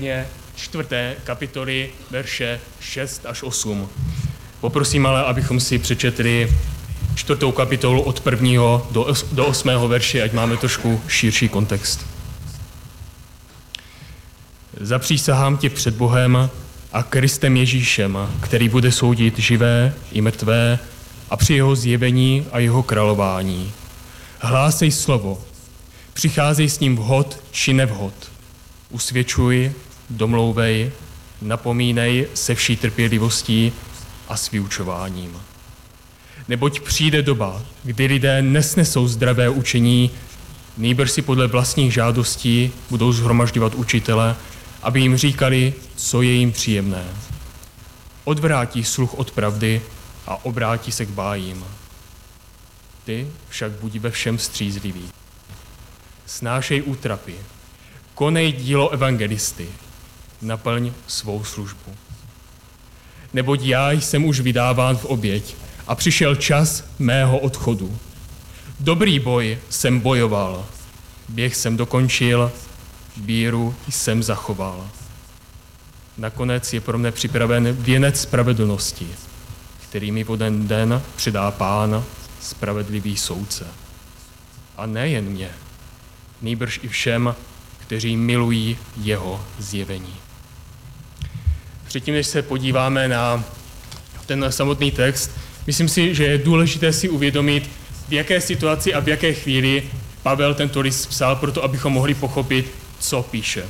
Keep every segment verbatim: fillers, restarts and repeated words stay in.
konkrétně čtvrté kapitoly, verše šest až osm. Poprosím ale, abychom si přečetli čtvrtou kapitolu od prvního do, do osmého verše, ať máme trošku širší kontext. Zapřísahám ti před Bohem a Kristem Ježíšem, který bude soudit živé i mrtvé a při jeho zjevení a jeho králování. Hlásej slovo, přicházej s ním vhod či nevhod. Usvědčuj, domlouvej, napomínej se vší trpělivostí a s vyučováním. Neboť přijde doba, kdy lidé nesnesou zdravé učení, nýbrž si podle vlastních žádostí budou shromažďovat učitele, aby jim říkali, co je jim příjemné. Odvrátí sluch od pravdy a obrátí se k bájím. Ty však buď ve všem střízlivý. Snášej útrapy, konej dílo evangelisty, naplň svou službu. Neboť já jsem už vydáván v oběť a přišel čas mého odchodu. Dobrý boj jsem bojoval, běh jsem dokončil, víru jsem zachoval. Nakonec je pro mne připraven věnec spravedlnosti, který mi v onen den předá Pán, spravedlivý soudce. A nejen mě, nýbrž i všem, kteří milují jeho zjevení. Předtím, než se podíváme na ten samotný text, myslím si, že je důležité si uvědomit, v jaké situaci a v jaké chvíli Pavel tento list psal, proto abychom mohli pochopit, co píše.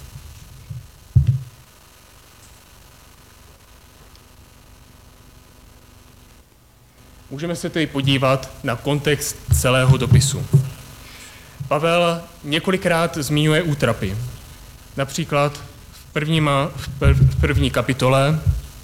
Můžeme se tedy podívat na kontext celého dopisu. Pavel několikrát zmiňuje útrapy. Například v, prvním, v první kapitole,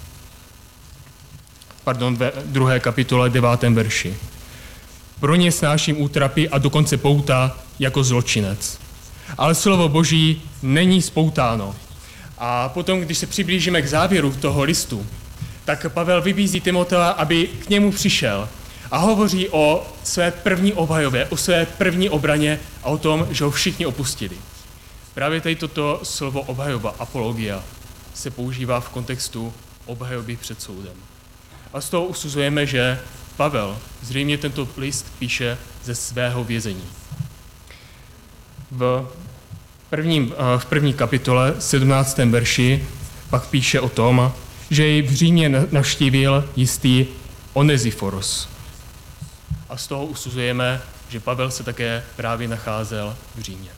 pardon, ve druhé kapitole, devátém verši. Pro ně snáším útrapy a dokonce pouta jako zločinec. Ale slovo Boží není spoutáno. A potom, když se přiblížíme k závěru toho listu, tak Pavel vybízí Timotea, aby k němu přišel a hovoří o své první obhajově, o své první obraně a o tom, že ho všichni opustili. Právě tady toto slovo obhajoba, apologia, se používá v kontextu obhajoby před soudem. A z toho usuzujeme, že Pavel zřejmě tento list píše ze svého vězení. V, prvním, v první kapitole, sedmnáctém verši, pak píše o tom, že jej v Římě navštívil jistý Oneziforos. A z toho usuzujeme, že Pavel se také právě nacházel v Římě.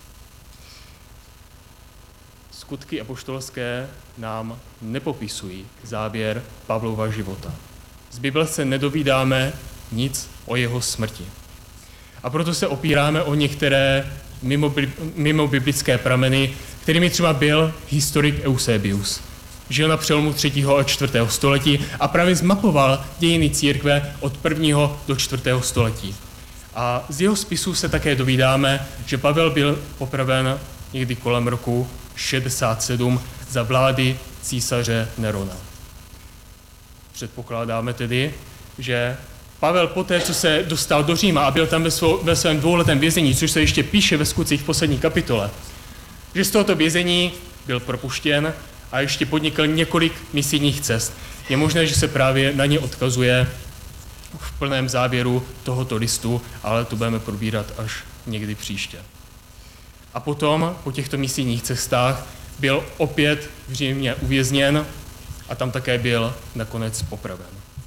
Skutky apoštolské nám nepopisují závěr Pavlova života. Z Bible se nedovídáme nic o jeho smrti. A proto se opíráme o některé mimo, mimo biblické prameny, kterými třeba byl historik Eusebius. Žil na přelomu třetího a čtvrtého století a právě zmapoval dějiny církve od prvního do čtvrtého století. A z jeho spisů se také dovídáme, že Pavel byl popraven někdy kolem roku šedesát sedm za vlády císaře Nerona. Předpokládáme tedy, že Pavel poté, co se dostal do Říma a byl tam ve, svou, ve svém dvouletém vězení, což se ještě píše ve Skutcích v poslední kapitole, že z tohoto vězení byl propuštěn a ještě podnikl několik misijních cest. Je možné, že se právě na ně odkazuje v plném závěru tohoto listu, ale to budeme probírat až někdy příště. A potom, po těchto misijních cestách, byl opět v Římě uvězněn a tam také byl nakonec popraven.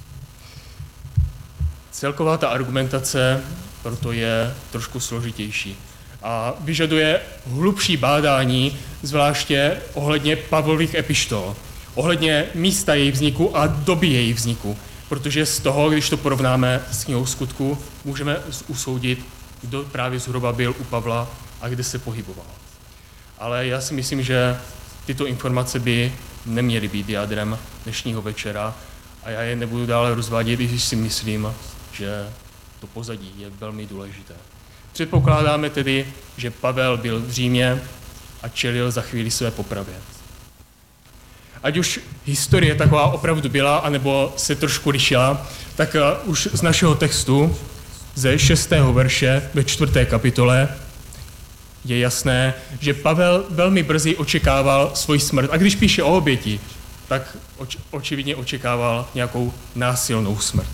Celková ta argumentace proto je trošku složitější a vyžaduje hlubší bádání, zvláště ohledně Pavlových epištol, ohledně místa jejich vzniku a doby jejich vzniku, protože z toho, když to porovnáme s knihou Skutku, můžeme usoudit, kdo právě zhruba byl u Pavla a kde se pohyboval. Ale já si myslím, že tyto informace by neměly být jádrem dnešního večera a já je nebudu dále rozvádět, když si myslím, že to pozadí je velmi důležité. Předpokládáme tedy, že Pavel byl v Římě a čelil za chvíli své popravě. Ať už historie taková opravdu byla, anebo se trošku lišila, tak už z našeho textu ze šestého verše ve čtvrté kapitole je jasné, že Pavel velmi brzy očekával svoji smrt. A když píše o oběti, tak oč- očividně očekával nějakou násilnou smrt.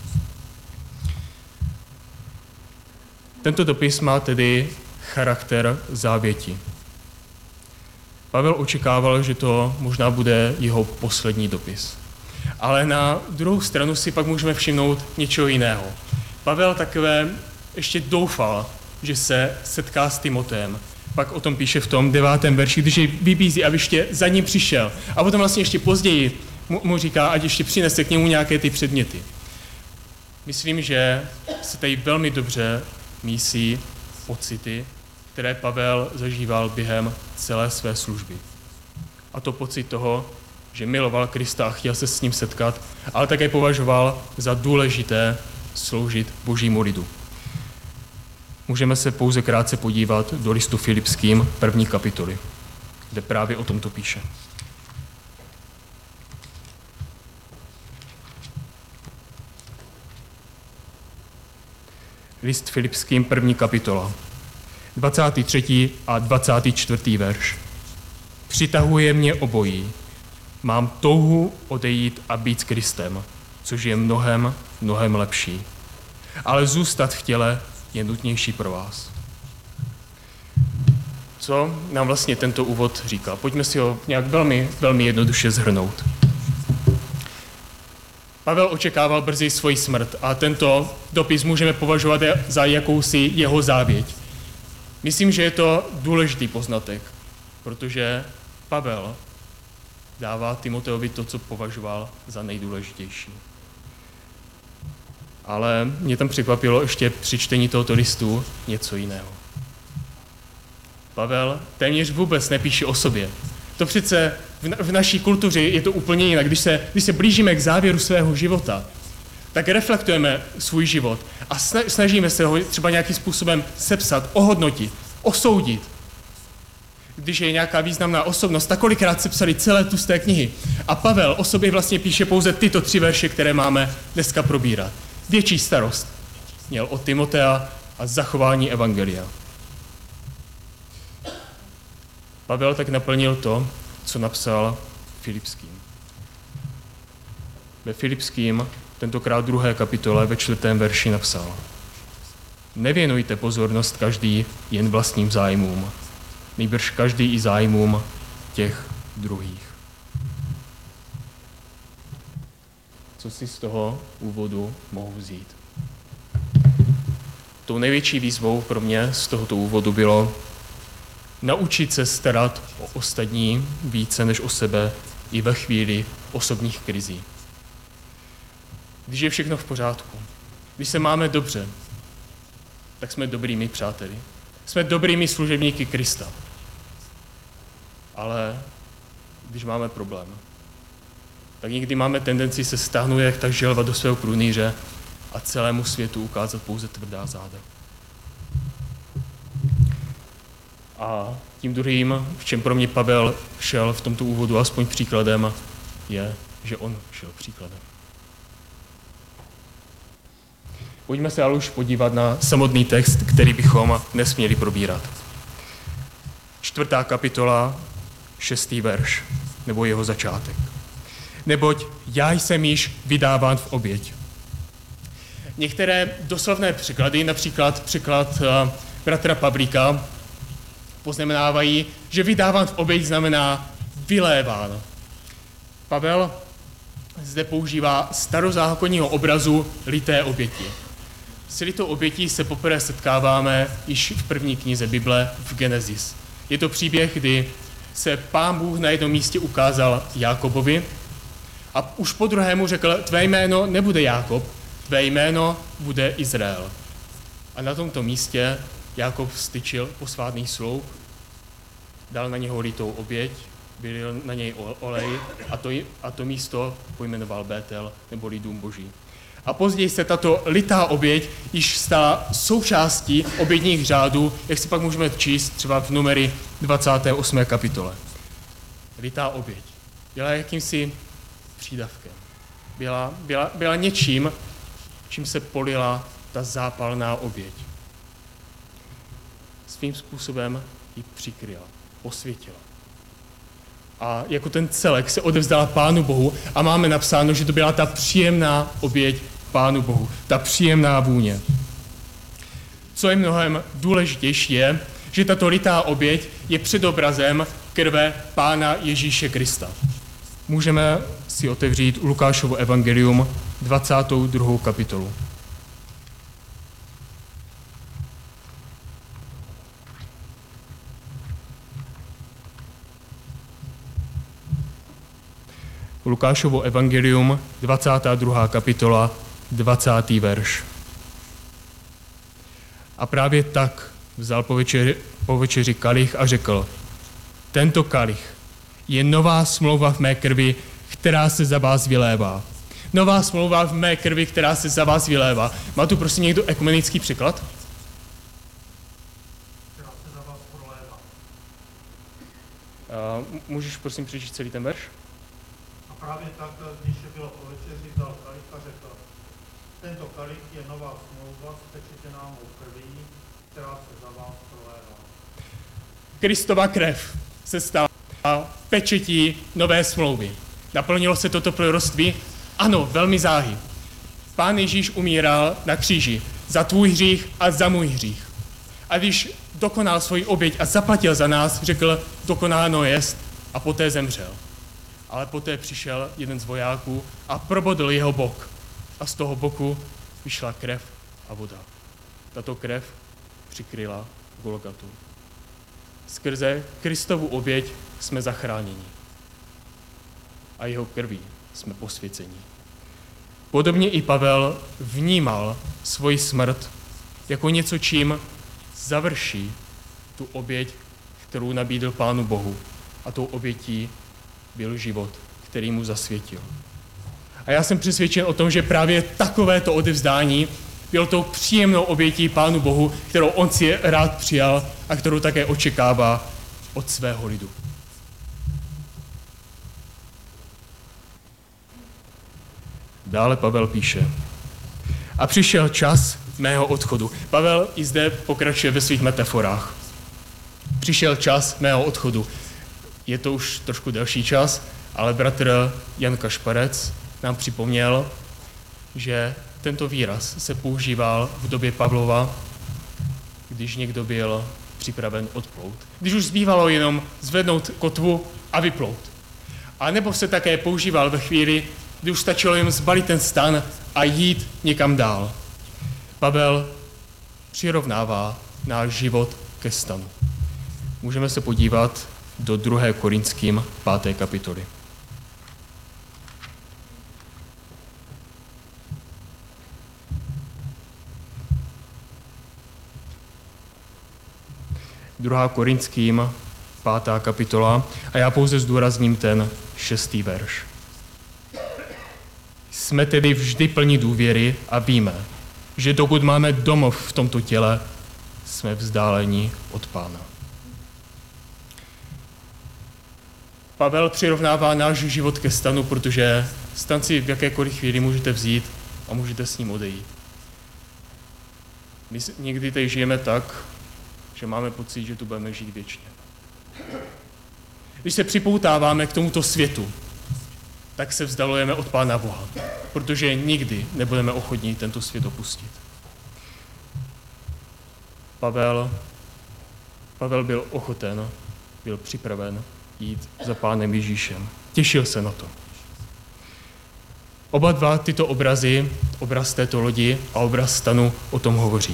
Tento dopis má tedy charakter závěti. Pavel očekával, že to možná bude jeho poslední dopis. Ale na druhou stranu si pak můžeme všimnout něčeho jiného. Pavel takové ještě doufal, že se setká s Timoteem. Pak o tom píše v tom devátém verši, když jej vybízí, aby ještě za ním přišel. A potom vlastně ještě později mu, mu říká, ať ještě přinese k němu nějaké ty předměty. Myslím, že se tady velmi dobře mísí pocity, které Pavel zažíval během celé své služby. A to pocit toho, že miloval Krista a chtěl se s ním setkat, ale také považoval za důležité sloužit Božímu lidu. Můžeme se pouze krátce podívat do listu Filipským první kapitoly, kde právě o tomto píše. List Filipským první kapitola, dvacátý třetí a dvacátý čtvrtý verš. Přitahuje mě obojí. Mám touhu odejít a být s Kristem, což je mnohem, mnohem lepší. Ale zůstat v těle je nutnější pro vás. Co nám vlastně tento úvod říká? Pojďme si ho nějak velmi, velmi jednoduše shrnout. Pavel očekával brzy svoji smrt a tento dopis můžeme považovat za jakousi jeho závěť. Myslím, že je to důležitý poznatek, protože Pavel dává Timoteovi to, co považoval za nejdůležitější. Ale mě tam překvapilo ještě při čtení tohoto listu něco jiného. Pavel téměř vůbec nepíše o sobě. To přece v, na, v naší kultuře je to úplně jinak. Když se, když se blížíme k závěru svého života, tak reflektujeme svůj život a snažíme se ho třeba nějakým způsobem sepsat, ohodnotit, osoudit. Když je nějaká významná osobnost, tak kolikrát se psali celé tlusté knihy. A Pavel o sobě vlastně píše pouze tyto tři verše, které máme dneska probírat. Větší starost měl o Timotea a zachování evangelia. Pavel tak naplnil to, co napsal Filipským. Ve Filipským, tentokrát druhé kapitole, ve čtvrtém verši napsal: Nevěnujte pozornost každý jen vlastním zájmům, nýbrž každý i zájmům těch druhých. Co si z toho úvodu mohu vzít? Tou největší výzvou pro mě z tohoto úvodu bylo naučit se starat o ostatní více než o sebe i ve chvíli osobních krizí. Když je všechno v pořádku, když se máme dobře, tak jsme dobrými přáteli. Jsme dobrými služebníky Krista. Ale když máme problém, tak někdy máme tendenci se stáhnout jak tak želva do svého průnýře a celému světu ukázat pouze tvrdá záda. A tím druhým, v čem pro mě Pavel šel v tomto úvodu aspoň příkladem, je, že on šel příkladem. Pojďme se ale už podívat na samotný text, který bychom dnes měli probírat. Čtvrtá kapitola, šestý verš, nebo jeho začátek. Neboť já jsem již vydáván v oběť. Některé doslovné překlady, například překlad uh, bratra Pavlíka, poznamenávají, že vydáván v oběť znamená vyléván. Pavel zde používá starozákonního obrazu lité oběti. S litou obětí se poprvé setkáváme již v první knize Bible v Genesis. Je to příběh, kdy se Pán Bůh na jednom místě ukázal Jákobovi a už po druhému řekl, tvé jméno nebude Jákob, tvé jméno bude Izrael. A na tomto místě Jákob vztyčil posvátný sloup, dal na něho litou oběť, vylil na něj olej a to, a to místo pojmenoval Bétel, neboli Dům Boží. A později se tato litá oběť již stala součástí obětních řádů, jak si pak můžeme číst třeba v Numery dvacáté osmé kapitole. Litá oběť byla jakýmsi přídavkem. Byla, byla, byla něčím, čím se polila ta zápalná oběť. svým způsobem ji přikryla, posvětila. A jako ten celek se odevzdala Pánu Bohu a máme napsáno, že to byla ta příjemná oběť Pánu Bohu, ta příjemná vůně. Co je mnohem důležitější je, že tato litá oběť je předobrazem krve Pána Ježíše Krista. Můžeme si otevřít Lukášovo evangelium, dvacátou druhou kapitolu. Lukášovo evangelium, dvacátá druhá kapitola, dvacátý verš. A právě tak vzal po večeři, po večeři kalich a řekl: tento kalich je nová smlouva v mé krvi, která se za vás vylévá. Nová smlouva v mé krvi, která se za vás vylévá. Má tu prosím někdo ekumenický překlad? Která se za vás prolévá. Uh, můžeš prosím přečíst celý ten verš? A právě tak, když bylo po večeři, vzal kalich a řekl: tento kalich je nová smlouva spečetěná mou krví, která se za vás prolévá. Kristova krev se stala pečetí nové smlouvy. Naplnilo se toto proroctví? Ano, velmi záhy. Pán Ježíš umíral na kříži za tvůj hřích a za můj hřích. A když dokonal svoji oběť a zaplatil za nás, řekl: dokonáno jest, a poté zemřel. Ale poté přišel jeden z vojáků a probodl jeho bok. A z toho boku vyšla krev a voda. Tato krev přikryla Golgatu. Skrze Kristovu oběť jsme zachráněni. A jeho krví jsme posvěceni. Podobně i Pavel vnímal svoji smrt jako něco, čím završí tu oběť, kterou nabídl Pánu Bohu. A tou obětí byl život, který mu zasvětil. A já jsem přesvědčen o tom, že právě takovéto odevzdání bylo tou příjemnou obětí Pánu Bohu, kterou on si rád přijal a kterou také očekává od svého lidu. Dále Pavel píše: a přišel čas mého odchodu. Pavel i zde pokračuje ve svých metaforách. Přišel čas mého odchodu. Je to už trošku delší čas, ale bratr Jan Kašparec nám připomněl, že tento výraz se používal v době Pavlova, když někdo byl připraven odplout. Když už zbývalo jenom zvednout kotvu a vyplout. A nebo se také používal ve chvíli, kdy už stačilo jen zbalit ten stan a jít někam dál. Pavel přirovnává náš život ke stanu. Můžeme se podívat do druhé Korinským páté kapitoly. druhá Korinským pátá kapitola a já pouze zdůrazním ten šestý verš. Jsme tedy vždy plní důvěry a víme, že dokud máme domov v tomto těle, jsme vzdáleni od Pána. Pavel přirovnává náš život ke stanu, protože stan si v jakékoliv chvíli můžete vzít a můžete s ním odejít. My někdy tady žijeme tak, že máme pocit, že tu budeme žít věčně. Když se připoutáváme k tomuto světu, tak se vzdalujeme od Pána Boha, protože nikdy nebudeme ochotní tento svět opustit. Pavel, Pavel byl ochoten, byl připraven jít za Pánem Ježíšem. Těšil se na to. Oba dva tyto obrazy, obraz této lodi a obraz stanu, o tom hovoří.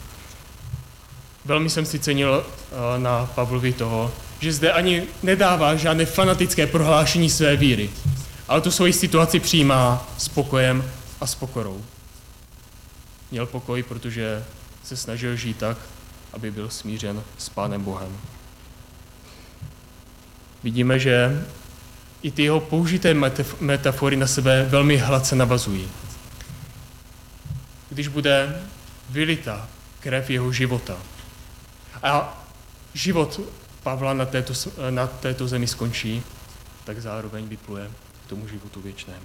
Velmi jsem si cenil na Pavlovi toho, že zde ani nedává žádné fanatické prohlášení své víry, ale tu svoji situaci přijímá s pokojem a s pokorou. Měl pokoj, protože se snažil žít tak, aby byl smířen s Pánem Bohem. Vidíme, že i ty jeho použité metafory na sebe velmi hladce navazují. Když bude vylita krev jeho života a život Pavla na této, na této zemi skončí, tak zároveň vypluje k tomu životu věčnému.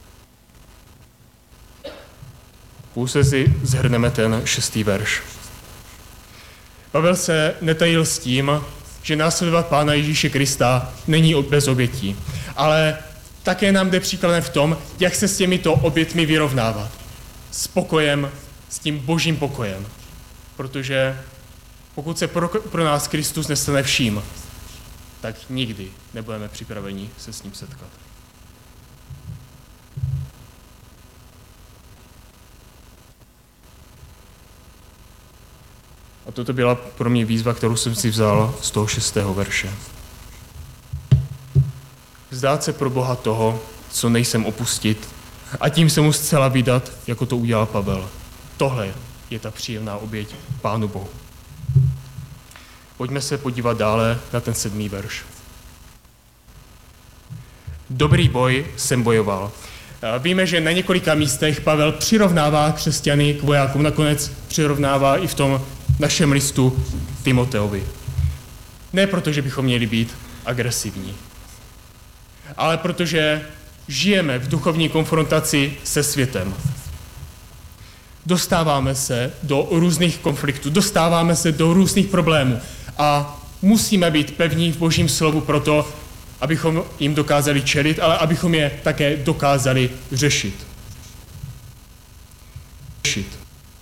Pouze si zhrneme ten šestý verš. Pavel se netajil s tím, že následovat Pána Ježíše Krista není bez obětí, ale také nám jde příkladem v tom, jak se s těmito obětmi vyrovnávat. S pokojem, s tím božím pokojem. Protože pokud se pro, pro nás Kristus nestane vším, tak nikdy nebudeme připraveni se s ním setkat. A toto byla pro mě výzva, kterou jsem si vzal z toho šestého verše. Vzdát se pro Boha toho, co nejsem opustit, a tím se mu zcela vydat, jako to udělal Pavel. Tohle je ta příjemná oběť Pánu Bohu. Pojďme se podívat dále na ten sedmý verš. Dobrý boj jsem bojoval. Víme, že na několika místech Pavel přirovnává křesťany k vojákům, nakonec přirovnává i v tom našem listu Timoteovi. Ne proto, že bychom měli být agresivní, ale protože žijeme v duchovní konfrontaci se světem. Dostáváme se do různých konfliktů, dostáváme se do různých problémů a musíme být pevní v Božím slovu proto, abychom jim dokázali čelit, ale abychom je také dokázali řešit. Řešit.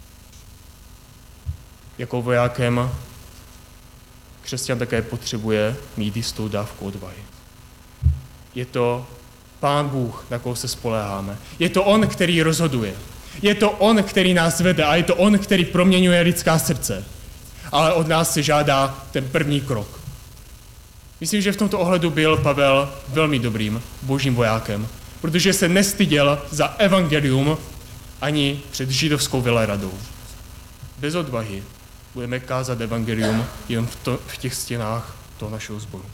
Jako vojákem křesťan také potřebuje mít jistou dávku odvahy. Je to Pán Bůh, na koho se spoléháme. Je to On, který rozhoduje. Je to On, který nás vede a je to On, který proměňuje lidská srdce. Ale od nás se žádá ten první krok. Myslím, že v tomto ohledu byl Pavel velmi dobrým božím vojákem, protože se nestyděl za evangelium ani před židovskou veleradou. Bez odvahy budeme kázat evangelium jen v, to, v těch stěnách toho našeho sboru.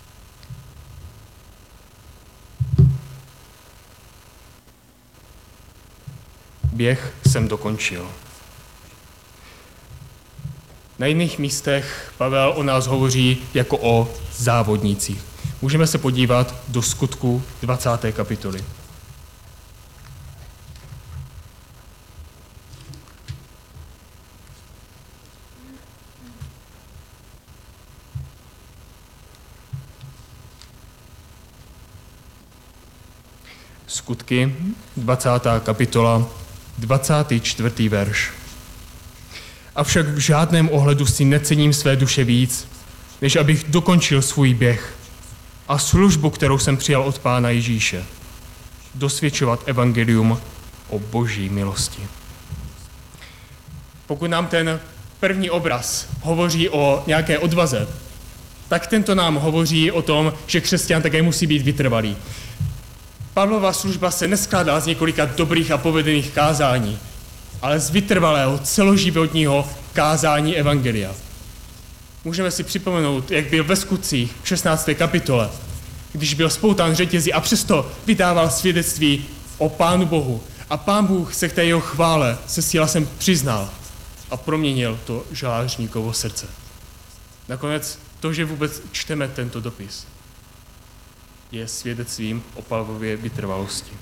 Běh jsem dokončil. Na jiných místech Pavel o nás hovoří jako o závodnících. Můžeme se podívat do Skutků dvacáté kapitoly. Skutky, dvacátá kapitola, dvacátý čtvrtý verš. Avšak v žádném ohledu si necením své duše víc, než abych dokončil svůj běh a službu, kterou jsem přijal od Pána Ježíše. Dosvědčovat evangelium o boží milosti. Pokud nám ten první obraz hovoří o nějaké odvaze, tak tento nám hovoří o tom, že křesťan také musí být vytrvalý. Pavlova služba se neskládá z několika dobrých a povedených kázání, ale z vytrvalého celoživotního kázání evangelia. Můžeme si připomenout, jak byl ve Skutcích v šestnácté kapitole, když byl spoután řetězy a přesto vydával svědectví o Pánu Bohu. A Pán Bůh se k té jeho chvále se sílasem přiznal a proměnil to žalářníkovo srdce. Nakonec to, že vůbec čteme tento dopis, je svědectvím o Pavlově vytrvalosti.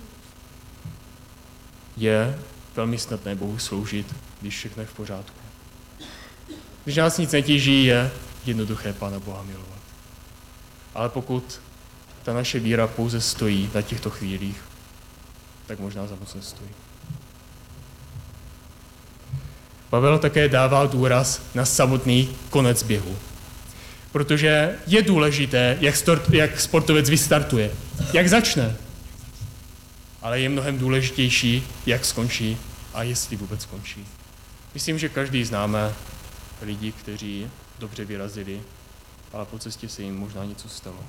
Je velmi snadné Bohu sloužit, když všechno je v pořádku. Když nás nic netíží, je jednoduché Pána Boha milovat. Ale pokud ta naše víra pouze stojí na těchto chvílích, tak možná za moc nestojí. Pavel také dává důraz na samotný konec běhu. Protože je důležité, jak, stort, jak sportovec vystartuje, jak začne. Ale je mnohem důležitější, jak skončí a jestli vůbec skončí. Myslím, že každý známe lidi, kteří dobře vyrazili, ale po cestě se jim možná něco stalo.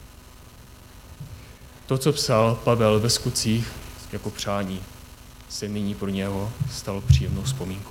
To, co psal Pavel ve Skutcích jako přání, se nyní pro něho stalo příjemnou vzpomínkou.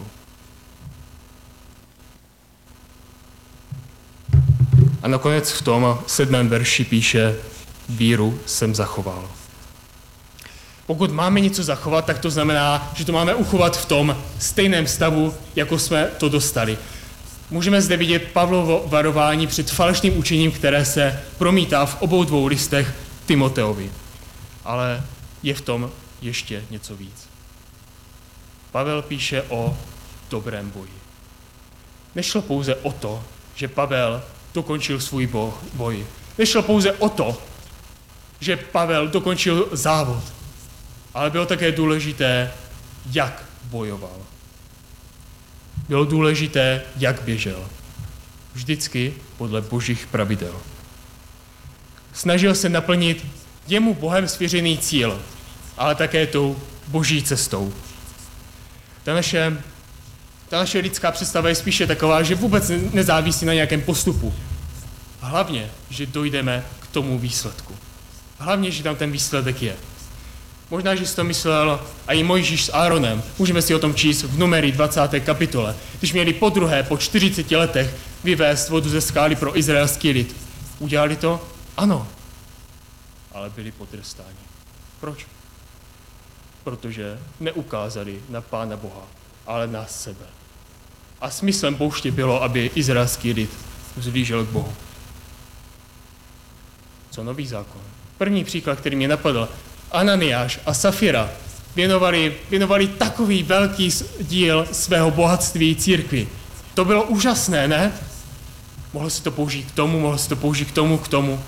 A nakonec v tom sedmém verši píše, víru jsem zachoval. Pokud máme něco zachovat, tak to znamená, že to máme uchovat v tom stejném stavu, jako jsme to dostali. Můžeme zde vidět Pavlovo varování před falešným učením, které se promítá v obou dvou listech Timoteovi. Ale je v tom ještě něco víc. Pavel píše o dobrém boji. nešlo pouze o to, že Pavel dokončil svůj boj. Nešlo pouze o to, že Pavel dokončil závod, ale bylo také důležité, jak bojoval. Bylo důležité, jak běžel. Vždycky podle božích pravidel. Snažil se naplnit jemu Bohem svěřený cíl, ale také tou boží cestou. Ta naše, ta naše lidská představa je spíše taková, že vůbec nezávisí na nějakém postupu. Hlavně, že dojdeme k tomu výsledku. Hlavně, že tam ten výsledek je. Možná, že si to myslel a i Mojžíš s Áronem. Můžeme si o tom číst v Numeri dvacáté kapitole. Když měli podruhé po čtyřiceti letech vyvést vodu ze skály pro izraelský lid. Udělali to? Ano. Ale byli potrestáni. Proč? Protože neukázali na Pána Boha, ale na sebe. A smyslem pouště bylo, aby izraelský lid vzlížel k Bohu. Co nový zákon? První příklad, který mě napadl, Ananiáš a Safira věnovali, věnovali takový velký díl svého bohatství církvi. To bylo úžasné, ne? Mohl si to použít k tomu, mohl si to použít k tomu, k tomu.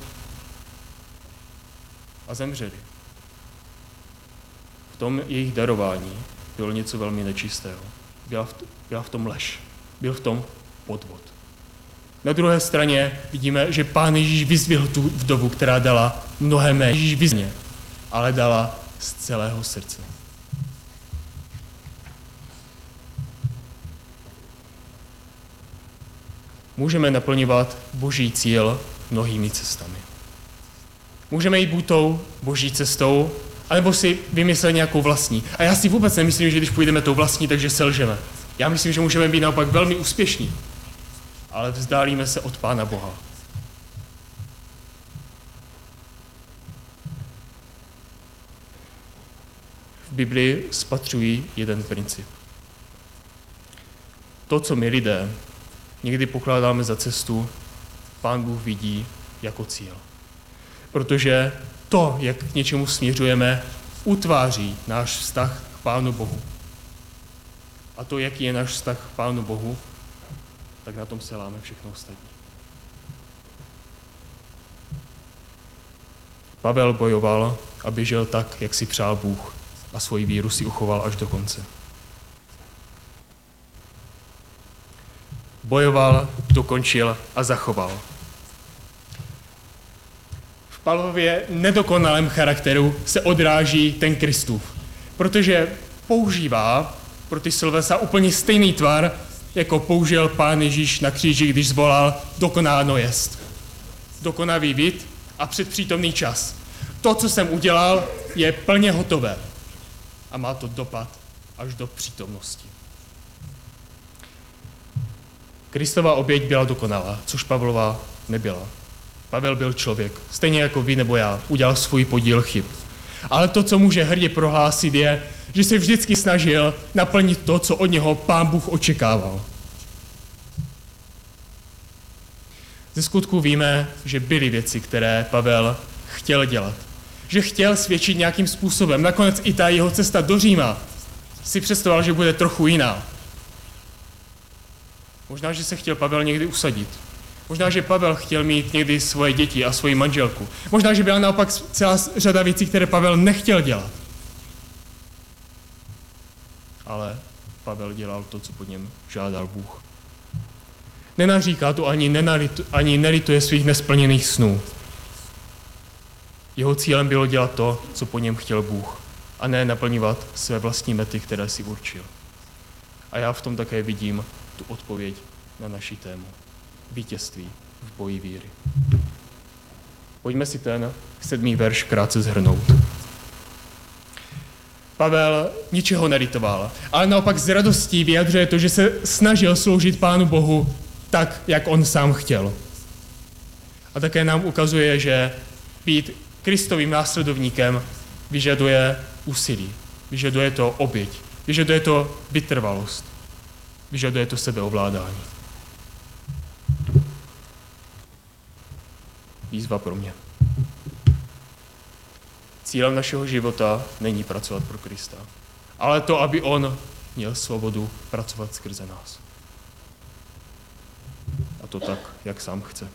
A zemřeli. V tom jejich darování bylo něco velmi nečistého. Byla v, byla v tom lež. Byl v tom podvod. Na druhé straně vidíme, že Pán Ježíš vyzvihl tu vdovu, která dala mnohem méně. Ježíš vyzně, ale dala z celého srdce. Můžeme naplňovat boží cíl mnohými cestami. Můžeme jít buď tou boží cestou, anebo si vymyslet nějakou vlastní. A já si vůbec nemyslím, že když půjdeme tou vlastní, takže selžeme. Já myslím, že můžeme být naopak velmi úspěšní, ale vzdálíme se od Pána Boha. V Biblii spatřují jeden princip. To, co my lidé někdy pokládáme za cestu, Pán Bůh vidí jako cíl. Protože to, jak k něčemu směřujeme, utváří náš vztah k Pánu Bohu. A to, jaký je náš vztah k Pánu Bohu, tak na tom se láme všechno ostatní. Pavel bojoval a běžel tak, jak si přál Bůh, a svoji víru si uchoval až do konce. Bojoval, dokončil a zachoval. V Pavlově nedokonalém charakteru se odráží ten Kristův, protože používá pro ty Silvesa úplně stejný tvar, jako použil Pán Ježíš na kříži, když zvolal dokonáno jest. Dokonavý vid a předpřítomný čas. To, co jsem udělal, je plně hotové a má to dopad až do přítomnosti. Kristova oběť byla dokonalá, což Pavlova nebyla. Pavel byl člověk, stejně jako vy nebo já, udělal svůj podíl chyb. Ale to, co může hrdě prohlásit, je, že se vždycky snažil naplnit to, co od něho Pán Bůh očekával. Ze skutku víme, že byly věci, které Pavel chtěl dělat. Že chtěl svědčit nějakým způsobem. Nakonec i ta jeho cesta do Říma si představoval, že bude trochu jiná. Možná, že se chtěl Pavel někdy usadit. Možná, že Pavel chtěl mít někdy svoje děti a svoji manželku. Možná, že byla naopak celá řada věcí, které Pavel nechtěl dělat. Ale Pavel dělal to, co po něm žádal Bůh. Nenaříká tu ani, nenalitu, ani nelituje svých nesplněných snů. Jeho cílem bylo dělat to, co po něm chtěl Bůh, a ne naplňovat své vlastní mety, které si určil. A já v tom také vidím tu odpověď na naši tému. Vítězství v boji víry. Pojďme si ten sedmý verš krátce shrnout. Pavel ničeho nelitoval, ale naopak s radostí vyjadřuje to, že se snažil sloužit Pánu Bohu tak, jak on sám chtěl. A také nám ukazuje, že být Kristovým následovníkem vyžaduje úsilí, vyžaduje to oběť, vyžaduje to vytrvalost, vyžaduje to sebeovládání. Výzva pro mě. Cílem našeho života není pracovat pro Krista, ale to, aby on měl svobodu pracovat skrze nás. to tak, jak sám chce.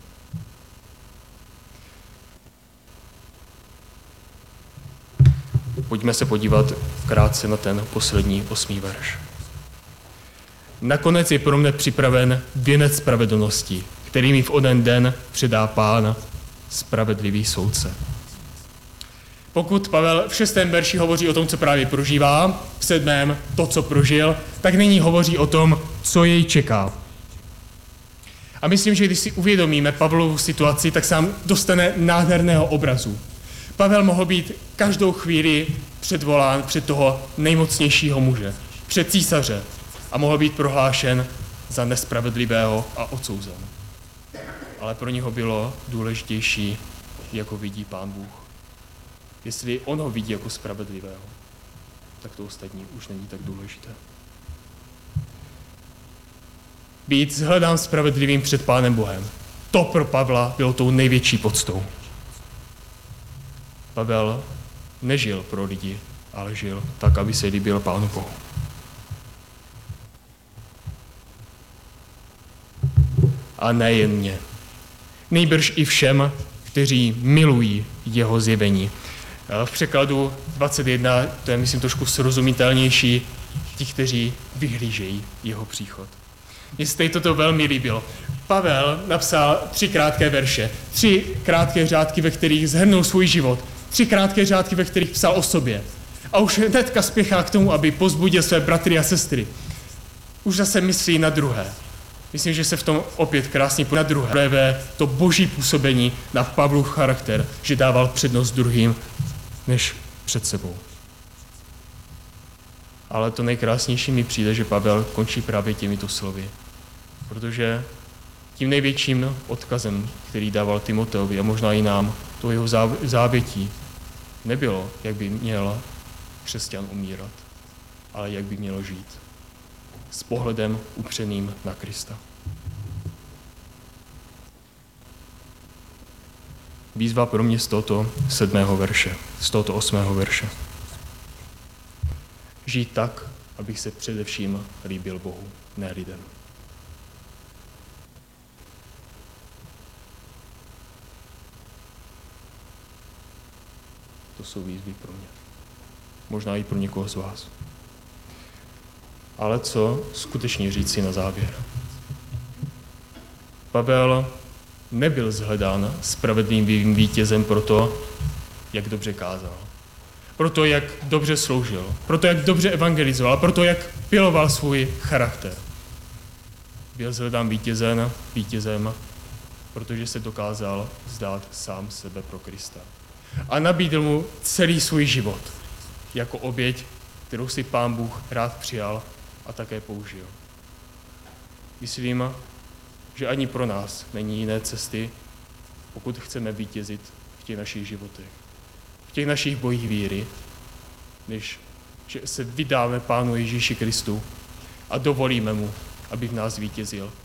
Pojďme se podívat krátce na ten poslední osmý verš. Nakonec je pro mne připraven věnec spravedlnosti, který mi v onen den předá Pán, spravedlivý soudce. Pokud Pavel v šestém verši hovoří o tom, co právě prožívá, v sedmém to, co prožil, tak nyní hovoří o tom, co jej čeká. A myslím, že když si uvědomíme Pavlovu situaci, tak se nám dostane nádherného obrazu. Pavel mohl být každou chvíli předvolán před toho nejmocnějšího muže, před císaře, a mohl být prohlášen za nespravedlivého a odsouzen. Ale pro něho bylo důležitější, jak ho vidí Pán Bůh. Jestli on ho vidí jako spravedlivého, tak to ostatní už není tak důležité. Být shledán spravedlivým před Pánem Bohem. To pro Pavla bylo tou největší poctou. Pavel nežil pro lidi, ale žil tak, aby se líbil Pánu Bohu. A nejen mě. Nejbrž i všem, kteří milují jeho zjevení. V překladu dvacet jedna, to je myslím trošku srozumitelnější, ti, kteří vyhlížejí jeho příchod. Mně se toto velmi líbilo. Pavel napsal tři krátké verše, tři krátké řádky, ve kterých shrnul svůj život, tři krátké řádky, ve kterých psal o sobě. A už hnedka spěchá k tomu, aby pozbudil své bratry a sestry. Už zase myslí na druhé. Myslím, že se v tom opět krásně na druhé projevé to boží působení na Pavlův charakter, že dával přednost druhým než před sebou. Ale to nejkrásnější mi přijde, že Pavel končí právě těmito slovy. Protože tím největším odkazem, který dával Timoteovi a možná i nám, to jeho závětí, nebylo, jak by měl křesťan umírat, ale jak by mělo žít. S pohledem upřeným na Krista. Výzva pro mě z tohoto sedmého verše, z tohoto osmého verše. Žít tak, abych se především líbil Bohu, ne lidem. To jsou výzvy pro mě. Možná i pro někoho z vás. Ale co skutečně říci na závěr? Pavel nebyl shledán spravedlivým vítězem pro to, jak dobře kázal, pro to, jak dobře sloužil, pro to, jak dobře evangelizoval, pro to, jak piloval svůj charakter. Byl shledán vítězem, vítězem, protože se dokázal vzdát sám sebe pro Krista. A nabídl mu celý svůj život jako oběť, kterou si Pán Bůh rád přijal a také použil. Myslím, že ani pro nás není jiné cesty, pokud chceme vítězit v těch našich životech, v těch našich bojích víry, než že se vydáme Pánu Ježíši Kristu a dovolíme mu, aby v nás vítězil